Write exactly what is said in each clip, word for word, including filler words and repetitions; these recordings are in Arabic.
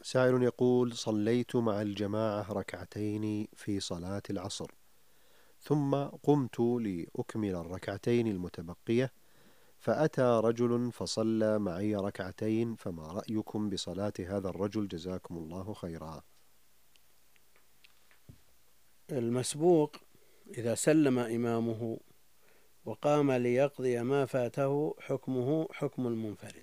سائل يقول: صليت مع الجماعة ركعتين في صلاة العصر، ثم قمت لأكمل الركعتين المتبقية، فأتى رجل فصلى معي ركعتين، فما رأيكم بصلاة هذا الرجل جزاكم الله خيرا؟ المسبوق إذا سلم إمامه وقام ليقضي ما فاته حكمه حكم المنفرد،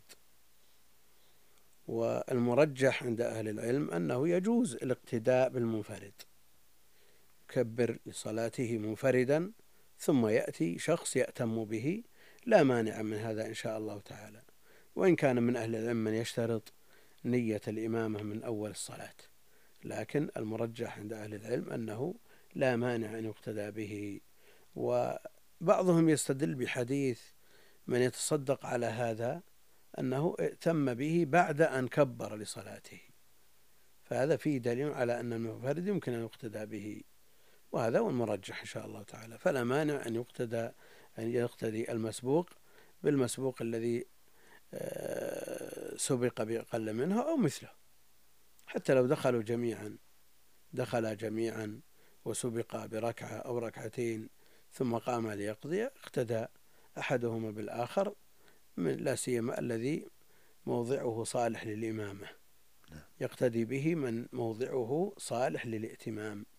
والمرجح عند أهل العلم أنه يجوز الاقتداء بالمنفرد، يكبر لصلاته منفردا ثم يأتي شخص يأتم به، لا مانع من هذا إن شاء الله تعالى، وإن كان من أهل العلم من يشترط نية الإمامة من أول الصلاة، لكن المرجح عند أهل العلم أنه لا مانع أن يقتدى به. وبعضهم يستدل بحديث من يتصدق على هذا أنه ائتم به بعد أن كبر لصلاته، فهذا فيه دليل على أن المنفرد يمكن أن يقتدى به، وهذا هو المرجح إن شاء الله تعالى. فلا مانع أن يقتدى أن يقتدي المسبوق بالمسبوق الذي سبق بأقل منه أو مثله، حتى لو دخلوا جميعا دخل جميعا وسبق بركعة أو ركعتين ثم قام ليقضي، اقتدى أحدهما بالآخر، من لا سيما الذي موضعه صالح للإمامة، يقتدي به من موضعه صالح للائتمام.